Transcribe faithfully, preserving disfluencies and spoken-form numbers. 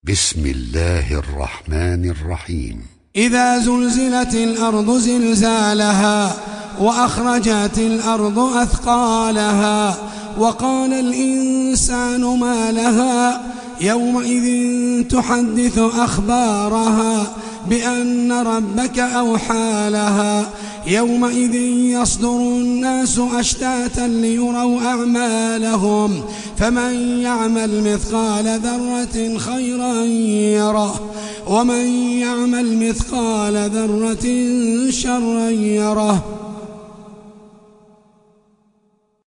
بسم الله الرحمن الرحيم. إذا زلزلت الأرض زلزالها وأخرجت الأرض أثقالها وقال الإنسان ما لها يومئذ تحدث أخبارها بأن ربك أوحى لها يومئذ يصدر الناس أشتاتا ليروا أعمالهم فمن يعمل مثقال ذرة خيرا يره ومن يعمل مثقال ذرة شرا يره.